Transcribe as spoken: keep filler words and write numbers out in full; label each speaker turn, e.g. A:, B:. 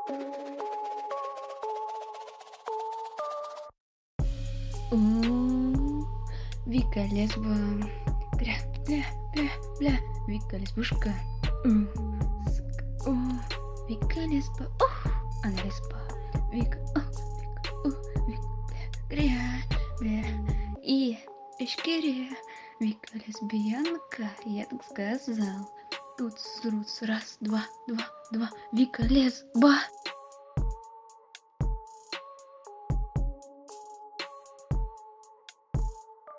A: О, Вика лесба. Бля, бля, бля, бля. Вика лесбушка. М, ск- о, Вика лесба. Ох, она лесба. Вика, о, Вика, о, Вика, бля, гря, бля. И Ишкерия. Вика лесбиянка, я так сказал. Тут, тут, раз, два, два, два. Вика лесба.